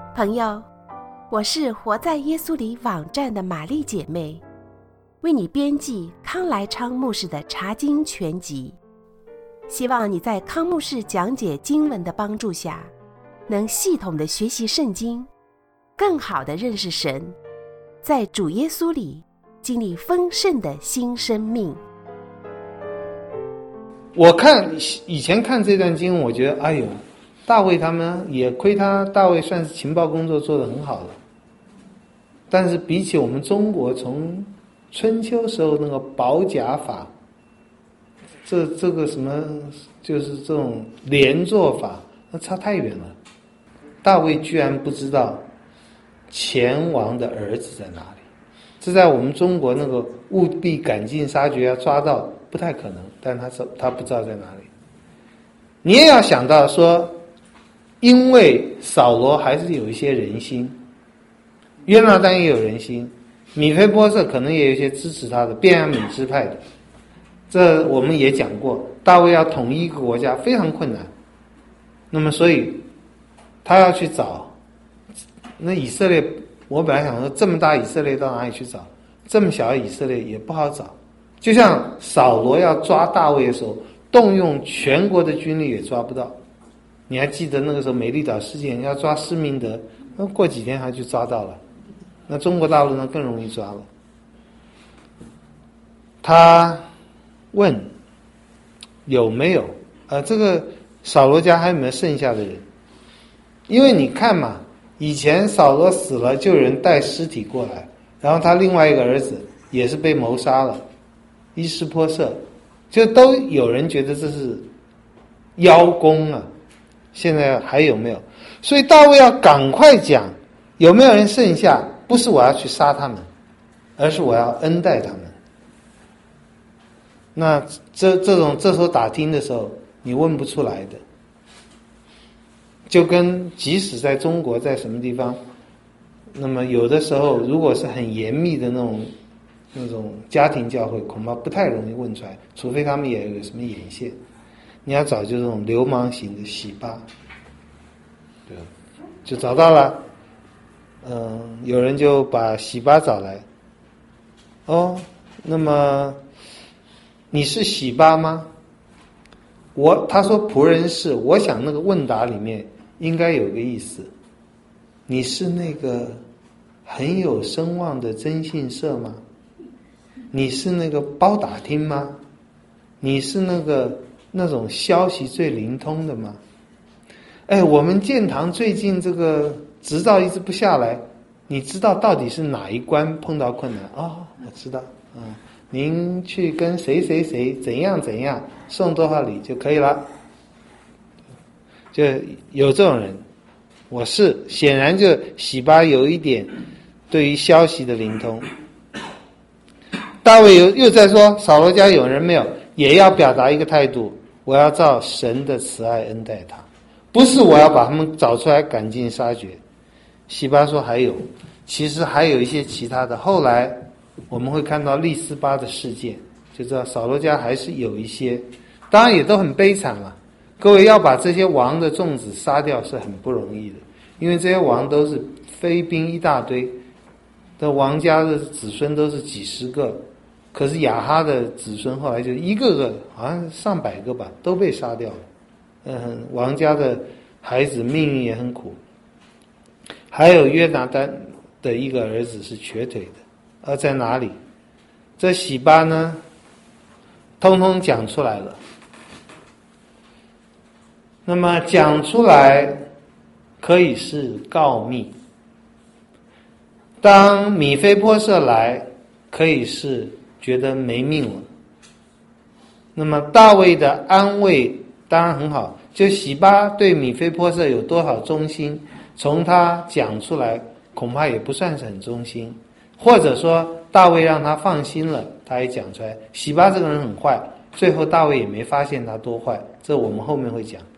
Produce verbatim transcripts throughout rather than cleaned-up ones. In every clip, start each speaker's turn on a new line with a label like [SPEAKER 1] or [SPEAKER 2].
[SPEAKER 1] 朋友，我是活在耶稣里网站的玛丽姐妹，为你编辑康来昌牧师的查经全集，希望你在康牧师讲解经文的帮助下，能系统的学习圣经，更好的认识神，在主耶稣里经历丰盛的新生命。
[SPEAKER 2] 我看以前看这段经文，我觉得哎呦，大卫他们也亏他大卫算是情报工作做得很好了，但是比起我们中国从春秋时候那个保甲法，这这个什么就是这种连坐法，那差太远了。大卫居然不知道前王的儿子在哪里，这在我们中国那个务必赶尽杀绝要抓到不太可能，但他他不知道在哪里。你也要想到说，因为扫罗还是有一些人心，约拿单也有人心，米非波设可能也有一些支持他的便雅悯支派的，这我们也讲过，大卫要统一一个国家非常困难，那么所以他要去找那以色列，我本来想说这么大以色列到哪里去找，这么小的以色列也不好找，就像扫罗要抓大卫的时候，动用全国的军力也抓不到。你还记得那个时候美丽岛事件要抓施明德，那过几天他就抓到了，那中国大陆呢更容易抓了。他问有没有呃这个扫罗家还有没有剩下的人，因为你看嘛，以前扫罗死了就有人带尸体过来，然后他另外一个儿子也是被谋杀了，伊施波设，就都有人觉得这是邀功啊，现在还有没有？所以大卫要赶快讲有没有人剩下，不是我要去杀他们，而是我要恩待他们。那这这种这时候打听的时候你问不出来的，就跟即使在中国在什么地方，那么有的时候如果是很严密的那种那种家庭教会，恐怕不太容易问出来，除非他们也有什么眼线。你要找就这种流氓型的洗巴，对，就找到了。嗯，有人就把洗巴找来。哦，那么你是洗巴吗？我他说仆人是，我想那个问答里面应该有个意思，你是那个很有声望的征信社吗？你是那个包打听吗？你是那个那种消息最灵通的吗？哎，我们建堂最近这个执照一直不下来，你知道到底是哪一关碰到困难？哦，我知道，嗯，您去跟谁谁谁怎样怎样送多少礼就可以了。就有这种人，我是显然就洗巴有一点对于消息的灵通。大卫又又在说扫罗家有人没有，也要表达一个态度，我要照神的慈爱恩待他，不是我要把他们找出来赶尽杀绝。洗巴说还有，其实还有一些其他的，后来我们会看到利斯巴的事件，就知道扫罗家还是有一些，当然也都很悲惨了。各位要把这些王的众子杀掉是很不容易的，因为这些王都是妃嫔一大堆的，王家的子孙都是几十个，可是亚哈的子孙后来就一个个好像上百个吧都被杀掉了。嗯，王家的孩子命运也很苦。还有约拿单的一个儿子是瘸腿的，而在哪里？这洗巴呢通通讲出来了。那么讲出来可以是告密，当米非波设来可以是觉得没命了。那么大卫的安慰当然很好，就洗巴对米非波设有多少忠心，从他讲出来恐怕也不算是很忠心，或者说大卫让他放心了，他也讲出来。洗巴这个人很坏，最后大卫也没发现他多坏，这我们后面会讲。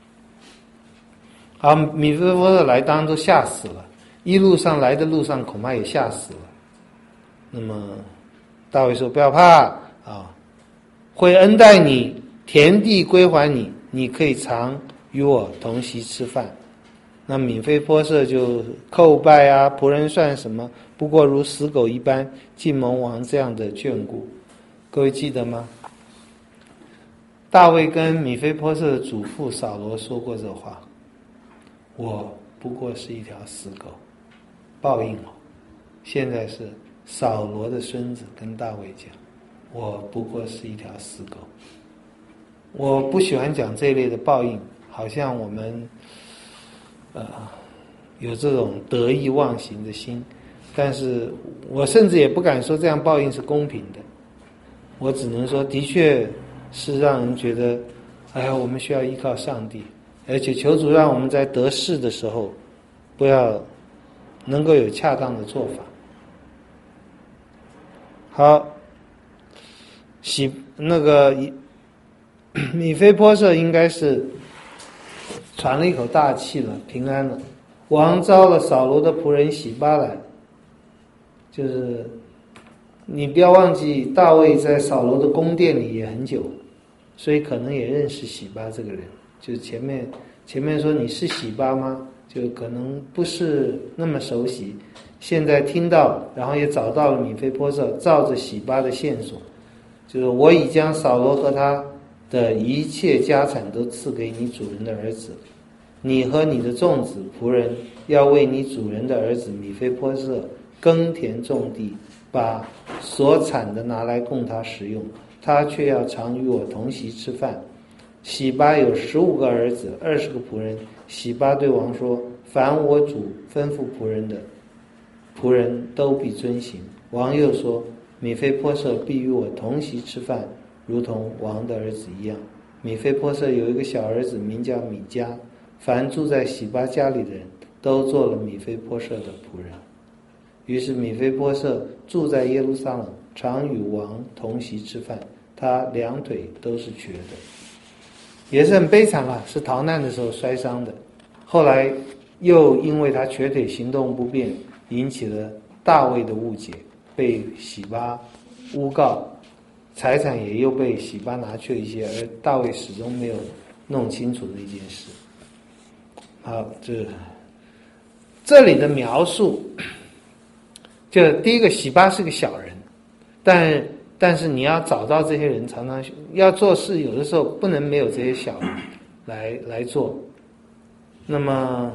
[SPEAKER 2] 好，米非波设来当然都吓死了，一路上来的路上恐怕也吓死了。那么大卫说不要怕啊，会恩待你，田地归还你，你可以常与我同席吃饭。 那米非波设就叩拜啊，仆人算什么？不过如死狗一般，竟蒙王这样的眷顾。各位记得吗？大卫跟米非波设的祖父扫罗说过这话：我不过是一条死狗，报应我。现在是扫罗的孙子跟大卫讲：我不过是一条死狗。我不喜欢讲这一类的报应，好像我们呃有这种得意忘形的心，但是我甚至也不敢说这样报应是公平的。我只能说，的确是让人觉得，哎呀，我们需要依靠上帝，而且求主让我们在得势的时候，不要能够有恰当的做法。好，喜那个米非波设应该是喘了一口大气了，平安了。王招了扫罗的仆人洗巴来，就是你不要忘记，大卫在扫罗的宫殿里也很久，所以可能也认识洗巴这个人。就是前面前面说你是洗巴吗？就可能不是那么熟悉。现在听到，然后也找到了米非波设，照着洗巴的线索，就是我已将扫罗和他的一切家产都赐给你主人的儿子，你和你的众子仆人要为你主人的儿子米非波设耕田种地，把所产的拿来供他食用，他却要常与我同席吃饭。洗巴有十五个儿子，二十个仆人。洗巴对王说：凡我主吩咐仆人的，仆人都必遵行。王又说：米非波设必与我同席吃饭，如同王的儿子一样。米非波设有一个小儿子，名叫米迦。凡住在洗巴家里的人都做了米非波设的仆人。于是米非波设住在耶路撒冷，常与王同席吃饭，他两腿都是瘸的，也是很悲惨了，是逃难的时候摔伤的。后来又因为他瘸腿行动不便，引起了大卫的误解，被洗巴诬告，财产也又被洗巴拿去了一些，而大卫始终没有弄清楚的一件事。好，这这里的描述，就第一个，洗巴是个小人，但但是你要找到这些人，常常要做事，有的时候不能没有这些小人来来做。那么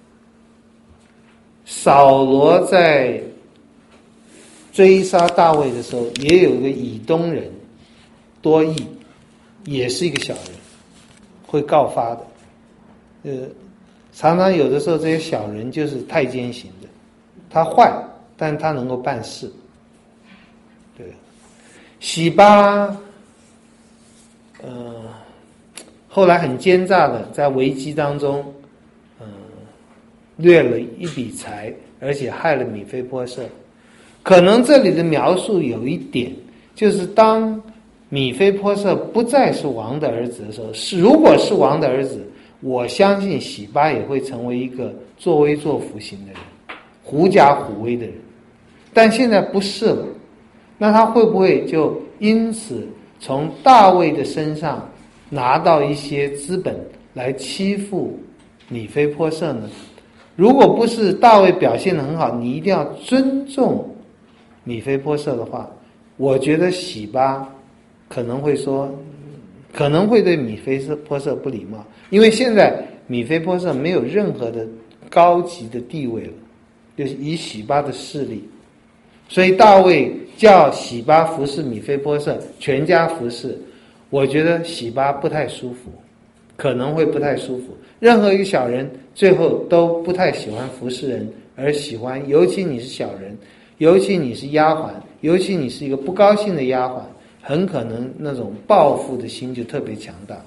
[SPEAKER 2] 扫罗在追杀大卫的时候，也有一个以东人多益，也是一个小人，会告发的。呃，常常有的时候这些小人就是太监型的，他坏，但他能够办事。对，洗巴，呃，后来很奸诈的，在危机当中，嗯、呃，掠了一笔财，而且害了米非波设。可能这里的描述有一点，就是当米非波设不再是王的儿子的时候，是如果是王的儿子，我相信洗巴也会成为一个作威作福型的人，狐假虎威的人。但现在不是了，那他会不会就因此从大卫的身上拿到一些资本来欺负米非波设呢？如果不是大卫表现得很好，你一定要尊重米非波设的话，我觉得洗巴可能会说，可能会对米非波设不礼貌，因为现在米非波设没有任何的高级的地位了，就是以洗巴的势力，所以大卫叫洗巴服侍米非波设，全家服侍，我觉得洗巴不太舒服，可能会不太舒服。任何一个小人最后都不太喜欢服侍人，而喜欢，尤其你是小人，尤其你是丫鬟，尤其你是一个不高兴的丫鬟，很可能那种报复的心就特别强大。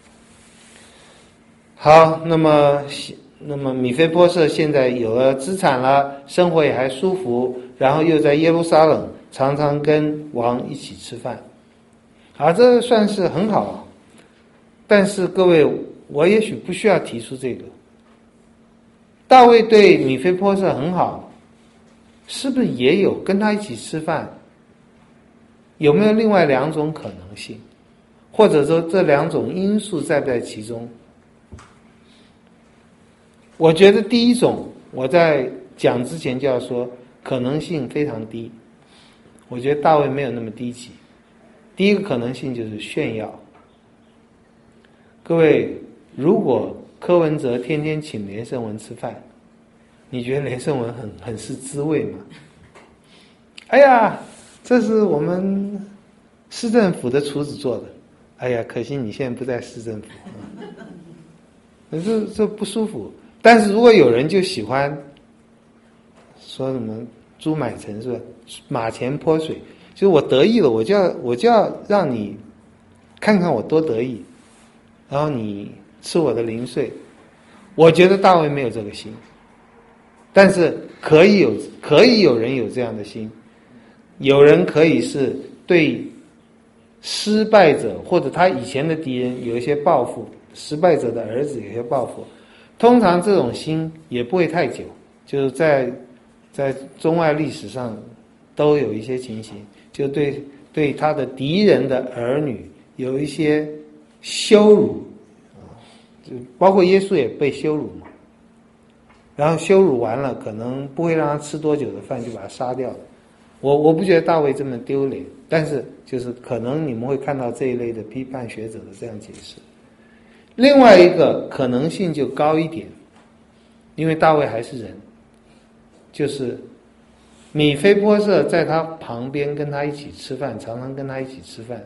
[SPEAKER 2] 好，那么那么米非波设现在有了资产了，生活也还舒服，然后又在耶路撒冷常常跟王一起吃饭，好，这算是很好。但是各位，我也许不需要提出这个。大卫对米非波设很好，是不是也有跟他一起吃饭？有没有另外两种可能性？或者说这两种因素在不在其中？ 我觉得第一种，我在讲之前就要说，可能性非常低。我觉得大卫没有那么低级。第一个可能性就是炫耀。各位，如果柯文哲天天请连胜文吃饭，你觉得连胜文很很是滋味吗？哎呀，这是我们市政府的厨子做的。哎呀，可惜你现在不在市政府，嗯、这这不舒服。但是如果有人就喜欢说什么猪买臣是吧？马前泼水，就是我得意了，我就要我就要让你看看我多得意，然后你吃我的零碎。我觉得大卫没有这个心，但是可以有可以有人有这样的心，有人可以是对失败者或者他以前的敌人有一些报复，失败者的儿子有一些报复。通常这种心也不会太久，就是在在中外历史上都有一些情形，就对对他的敌人的儿女有一些羞辱，就包括耶稣也被羞辱嘛。然后羞辱完了，可能不会让他吃多久的饭，就把他杀掉了。我我不觉得大卫这么丢脸，但是就是可能你们会看到这一类的批判学者的这样解释。另外一个可能性就高一点，因为大卫还是人，就是米非波设在他旁边跟他一起吃饭，常常跟他一起吃饭，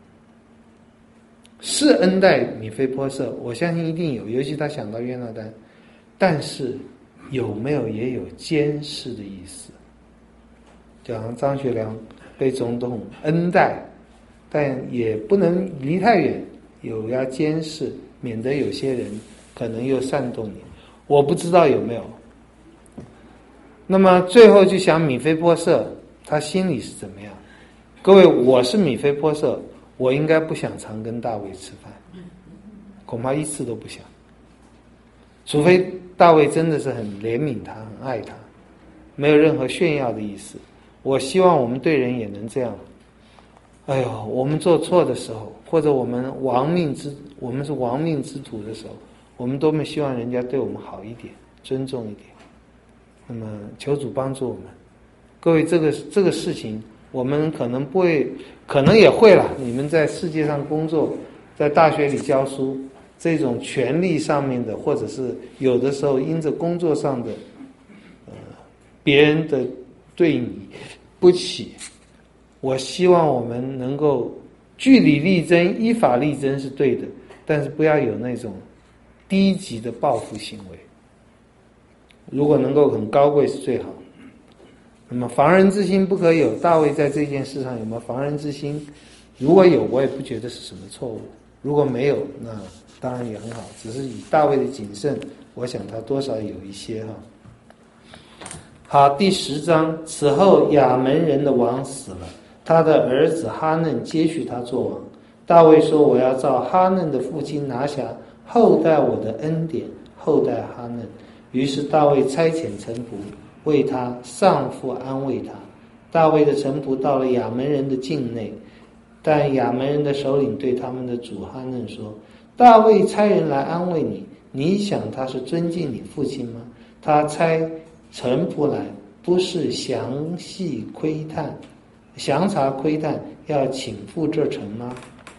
[SPEAKER 2] 是恩待米非波设，我相信一定有，尤其他想到约拿单，但是有没有也有监视的意思？就好像张学良被总统恩待，但也不能离太远，有要监视，免得有些人可能又煽动你。我不知道有没有。那么最后就想米非波设他心里是怎么样？各位，我是米非波设，我应该不想常跟大卫吃饭，恐怕一次都不想，除非大卫真的是很怜悯他，很爱他，没有任何炫耀的意思。我希望我们对人也能这样。哎呦，我们做错的时候，或者我们亡命之我们是亡命之徒的时候，我们多么希望人家对我们好一点，尊重一点。那么求主帮助我们。各位，这个这个事情我们可能不会，可能也会了，你们在世界上工作，在大学里教书，这种权力上面的，或者是有的时候因着工作上的呃别人的对你不起，我希望我们能够据理力争，依法力争是对的，但是不要有那种低级的报复行为。如果能够很高贵是最好。那么防人之心不可有，大卫在这件事上有没有防人之心？如果有，我也不觉得是什么错误。如果没有，那当然也很好，只是以大卫的谨慎，我想他多少有一些哈。好，第十章，此后亚门人的王死了，他的儿子哈嫩接续他做王。大卫说：“我要照哈嫩的父亲拿辖厚待我的恩典，厚待哈嫩。”于是大卫差遣臣仆为他上父安慰他。大卫的臣仆到了亚门人的境内，但亚门人的首领对他们的主哈嫩说：“大卫差人来安慰你，你想他是尊敬你父亲吗？他差臣仆来，不是详细窥探、详查窥探，要请赴这城吗？”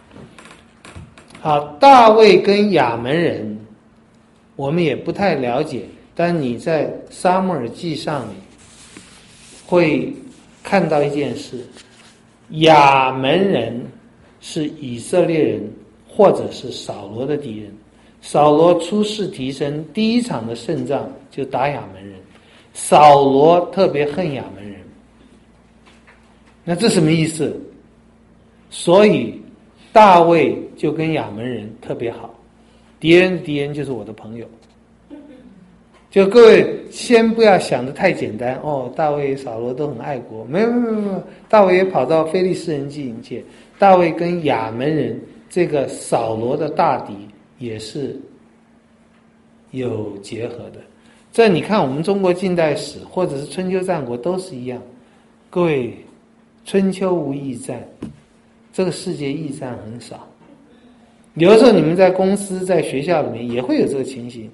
[SPEAKER 2] 好，大卫跟亚门人，我们也不太了解，但你在撒母耳记上里会看到一件事：亚门人是以色列人或者是扫罗的敌人。扫罗出世提升，第一场的胜仗就打亚门人，扫罗特别恨亚门人。那这什么意思？所以大卫就跟亚门人特别好，敌人的敌人就是我的朋友。就各位先不要想得太简单哦，大卫扫罗都很爱国，没有没有没有，大卫也跑到非利士人境界，大卫跟亚门人这个扫罗的大敌也是有结合的。这你看我们中国近代史或者是春秋战国都是一样。各位，春秋无义战，这个世界义战很少。有的时候你们在公司在学校里面也会有这个情形，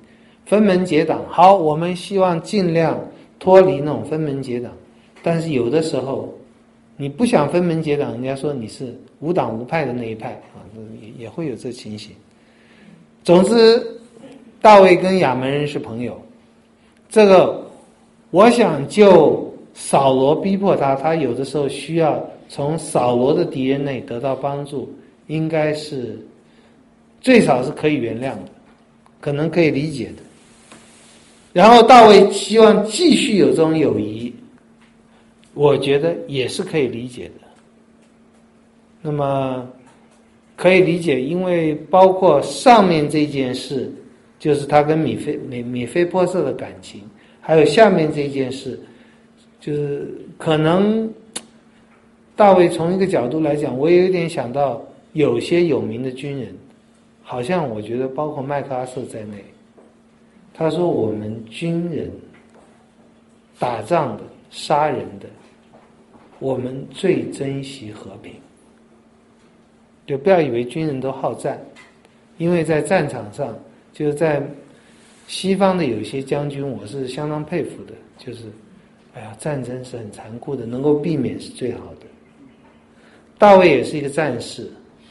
[SPEAKER 2] 分门结党。好，我们希望尽量脱离那种分门结党，但是有的时候你不想分门结党，人家说你是无党无派的那一派啊，也也会有这情形。总之，大卫跟亚门人是朋友，这个我想就扫罗逼迫他，他有的时候需要从扫罗的敌人内得到帮助，应该是最少是可以原谅的，可能可以理解的。然后大卫希望继续有这种友谊，我觉得也是可以理解的。那么可以理解，因为包括上面这件事，就是他跟米菲米米菲波设的感情，还有下面这件事，就是可能大卫从一个角度来讲，我也有点想到有些有名的军人，好像我觉得包括麦克阿瑟在内，他说我们军人打仗的杀人的，我们最珍惜和平。就不要以为军人都好战，因为在战场上，就是在西方的有一些将军，我是相当佩服的，就是哎呀，战争是很残酷的，能够避免是最好的。大卫也是一个战士，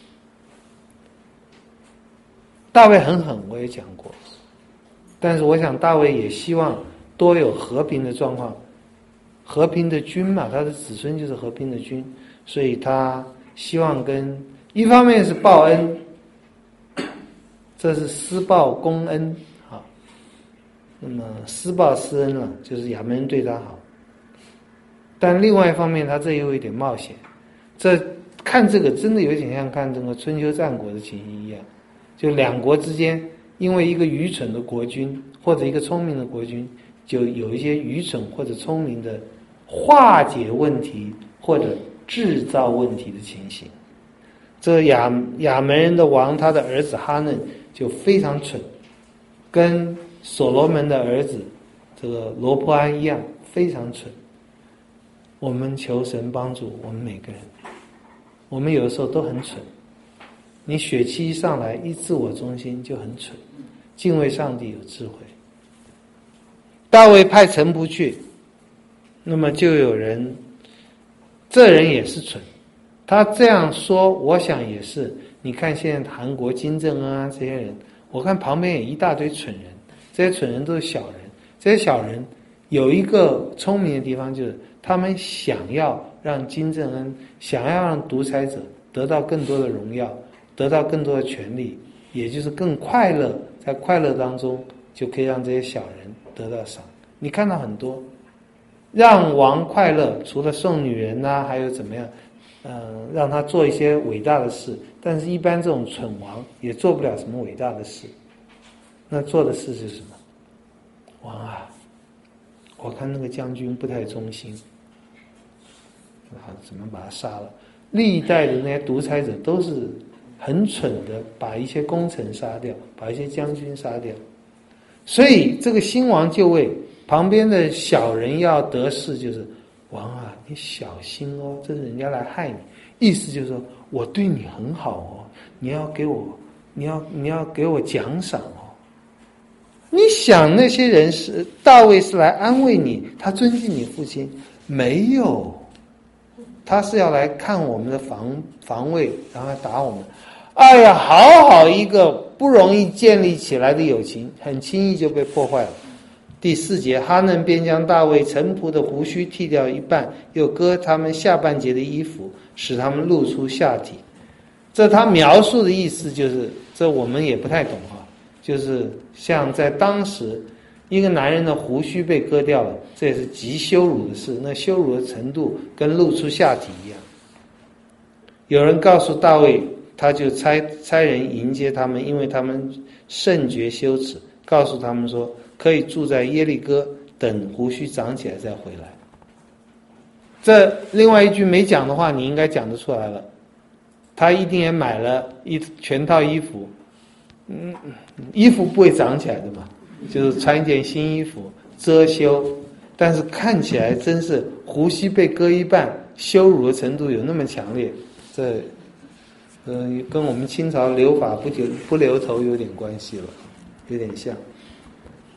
[SPEAKER 2] 大卫很狠，我也讲过，但是我想大卫也希望多有和平的状况，和平的君嘛，他的子孙就是和平的君，所以他希望跟一方面是报恩，这是施报公恩啊。那么施报施恩了，就是亚门人对他好。但另外一方面，他这又有一点冒险。这看这个真的有点像看这个春秋战国的情形一样，就两国之间，因为一个愚蠢的国君或者一个聪明的国君，就有一些愚蠢或者聪明的化解问题或者制造问题的情形。这亚亚门人的王，他的儿子哈嫩就非常蠢，跟所罗门的儿子这个罗波安一样非常蠢。我们求神帮助我们每个人，我们有的时候都很蠢。你血气一上来，一自我中心就很蠢。敬畏上帝有智慧。大卫派臣仆去，那么就有人，这人也是蠢。他这样说，我想也是。你看现在韩国金正恩啊这些人，我看旁边也一大堆蠢人，这些蠢人都是小人。这些小人有一个聪明的地方，就是他们想要让金正恩，想要让独裁者得到更多的荣耀，得到更多的权利，也就是更快乐，在快乐当中就可以让这些小人得到赏。你看到很多让王快乐，除了送女人啊，还有怎么样呃，让他做一些伟大的事，但是一般这种蠢王也做不了什么伟大的事。那做的事是什么？王啊，我看那个将军不太忠心，啊，怎么把他杀了？历代的那些独裁者都是很蠢的，把一些功臣杀掉，把一些将军杀掉。所以这个新王就位，旁边的小人要得势，就是王啊，你小心哦，这是人家来害你。意思就是说我对你很好哦，你要给我，你要你要给我奖赏哦。你想那些人是大卫是来安慰你，他尊敬你父亲，没有，他是要来看我们的防防卫，然后来打我们。哎呀，好好一个不容易建立起来的友情，很轻易就被破坏了。第四节，哈嫩便将大卫臣仆的胡须剃掉一半，又割他们下半截的衣服，使他们露出下体。这他描述的意思就是，这我们也不太懂哈，就是像在当时，一个男人的胡须被割掉了，这也是极羞辱的事，那羞辱的程度跟露出下体一样。有人告诉大卫，他就差差人迎接他们，因为他们甚觉羞耻，告诉他们说可以住在耶利哥，等胡须长起来再回来。这另外一句没讲的话，你应该讲得出来了。他一定也买了一全套衣服，嗯，衣服不会长起来的嘛，就是穿一件新衣服遮羞，但是看起来真是胡须被割一半，羞辱的程度有那么强烈，这呃跟我们清朝留发不留不留头有点关系了，有点像。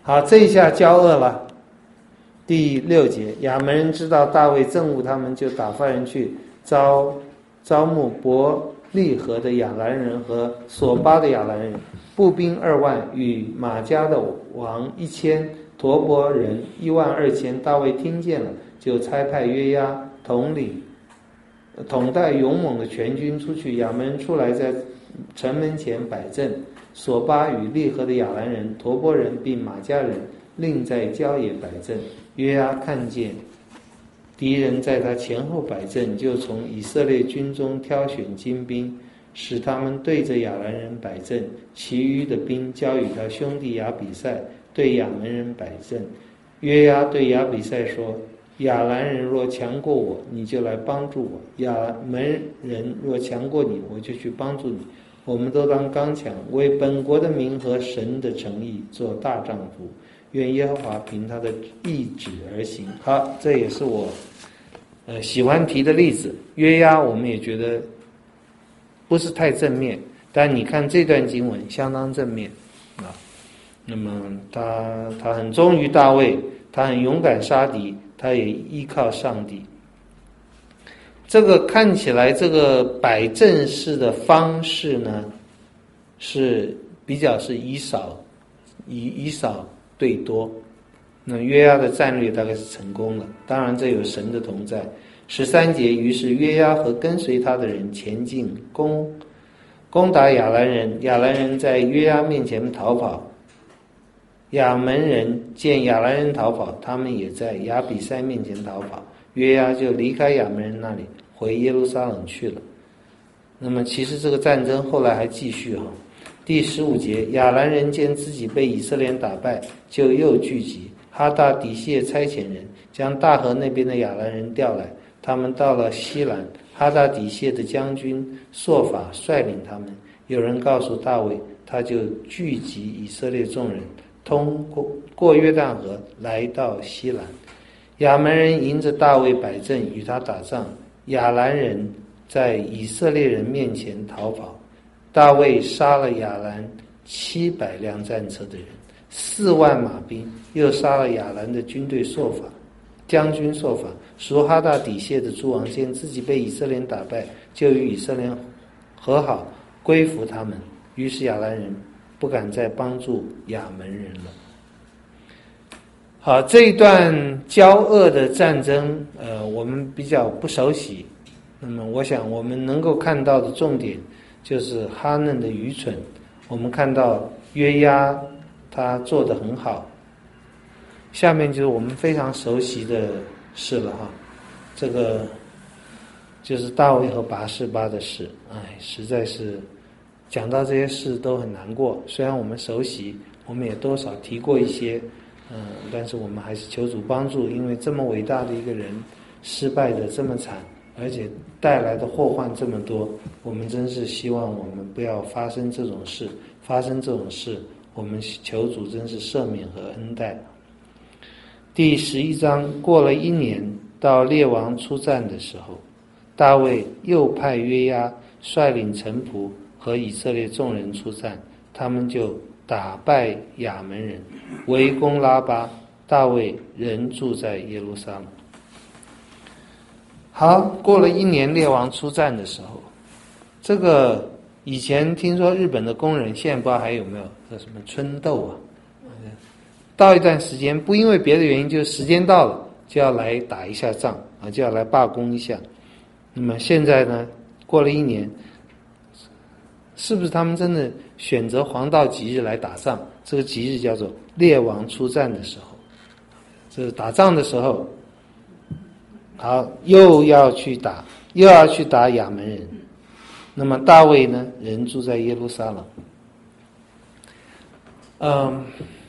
[SPEAKER 2] 好，这一下交恶了。第六节，亚门人知道大卫憎恶他们，就打发人去招招募伯利河的亚兰人和索巴的亚兰人，步兵二万，与马加的王一千，陀伯人一万二千。大卫听见了，就差派约押统领统带勇猛的全军出去。亚门人出来，在城门前摆阵。索巴与利河的亚兰人、陀伯人并马加人另在郊野摆阵。约押看见敌人在他前后摆阵，就从以色列军中挑选精兵，使他们对着亚兰人摆阵，其余的兵交与他兄弟亚比赛对亚门人摆阵。约押对亚比赛说：亚兰人若强过我，你就来帮助我；亚门人若强过你，我就去帮助你。我们都当刚强，为本国的名和神的诚意做大丈夫。愿耶和华凭他的意志而行。好，这也是我呃喜欢提的例子。约押我们也觉得不是太正面，但你看这段经文相当正面啊。那么他他很忠于大卫，他很勇敢杀敌，他也依靠上帝。这个看起来这个摆阵式的方式呢，是比较是以少以以少对多。那约押的战略大概是成功了，当然这有神的同在。十三节，于是约押和跟随他的人前进，攻攻打亚兰人。亚兰人在约押面前逃跑，亚门人见亚兰人逃跑，他们也在亚比赛面前逃跑。约押就离开亚门人那里，回耶路撒冷去了。那么其实这个战争后来还继续哈。第十五节，亚兰人见自己被以色列人打败，就又聚集。哈大底谢差遣人将大河那边的亚兰人调来，他们到了西兰，哈大底谢的将军朔法率领他们。有人告诉大卫，他就聚集以色列众人，通过过约旦河来到西兰。亚门人迎着大卫摆阵与他打仗，亚兰人在以色列人面前逃跑。大卫杀了亚兰七百辆战车的人，四万马兵，又杀了亚兰的军队朔法将军朔法。属哈大底谢的诸王见自己被以色列人打败，就与以色列人和好，归服他们。于是亚兰人不敢再帮助亚门人了。好，这一段交恶的战争，呃，我们比较不熟悉。那么，我想我们能够看到的重点就是哈嫩的愚蠢。我们看到约押他做得很好。下面就是我们非常熟悉的事了哈，这个就是大卫和拔示巴的事。哎，实在是讲到这些事都很难过。虽然我们熟悉，我们也多少提过一些。嗯，但是我们还是求主帮助，因为这么伟大的一个人失败的这么惨，而且带来的祸患这么多，我们真是希望我们不要发生这种事。发生这种事，我们求主真是赦免和恩待。第十一章，过了一年，到列王出战的时候，大卫又派约押率领臣仆和以色列众人出战，他们就打败亚门人，围攻拉巴。大卫仍住在耶路撒冷。好，过了一年，列王出战的时候，这个以前听说日本的工人，现在不知道还有没有这什么春斗啊，到一段时间不因为别的原因，就时间到了就要来打一下仗啊，就要来罢工一下。那么现在呢，过了一年，是不是他们真的选择黄道吉日来打仗？这个吉日叫做列王出战的时候，这是打仗的时候。好，又要去打，又要去打亚门人。那么大卫呢，人住在耶路撒冷。嗯，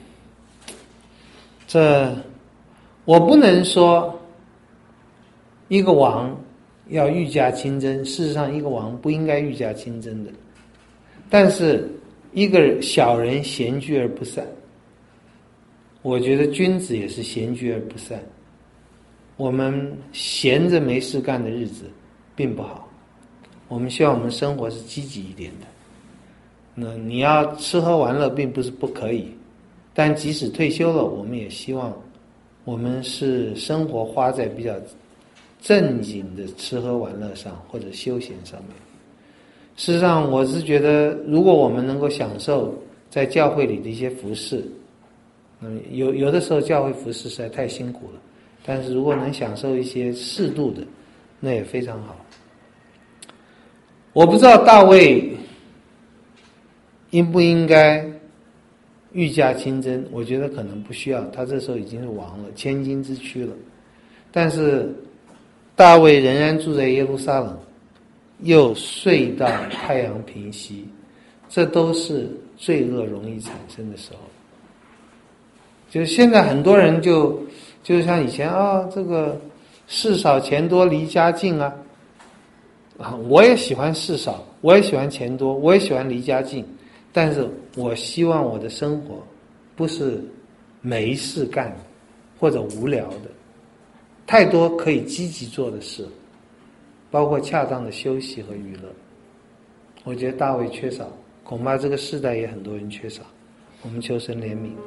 [SPEAKER 2] 这我不能说一个王要御驾亲征，事实上一个王不应该御驾亲征的。但是一个小人闲居而不善，我觉得君子也是闲居而不善。我们闲着没事干的日子并不好，我们希望我们生活是积极一点的。那你要吃喝玩乐并不是不可以， 但即使退休了，我们也希望我们是生活花在比较正经的吃喝玩乐上或者休闲上面。事实上，我是觉得如果我们能够享受在教会里的一些服事，那么有有的时候教会服事实在太辛苦了，但是如果能享受一些适度的，那也非常好。我不知道大卫应不应该御驾亲征，我觉得可能不需要，他这时候已经是王了，千金之躯了。但是大卫仍然住在耶路撒冷，又睡到太阳平西，这都是罪恶容易产生的时候。就是现在很多人就就像以前啊，这个事少钱多离家近啊，啊，我也喜欢事少，我也喜欢钱多，我也喜欢离家近，但是我希望我的生活不是没事干或者无聊的，太多可以积极做的事，包括恰当的休息和娱乐。我觉得大卫缺少，恐怕这个世代也很多人缺少。我们求神怜悯。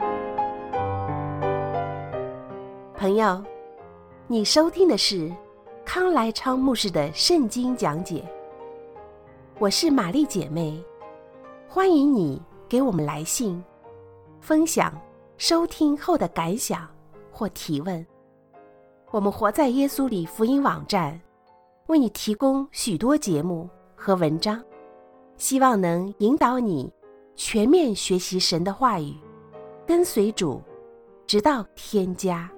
[SPEAKER 1] 朋友，你收听的是康来昌牧师的圣经讲解。我是玛丽姐妹，欢迎你给我们来信，分享收听后的感想或提问。我们活在耶稣里福音网站为你提供许多节目和文章，希望能引导你全面学习神的话语，跟随主，直到天家。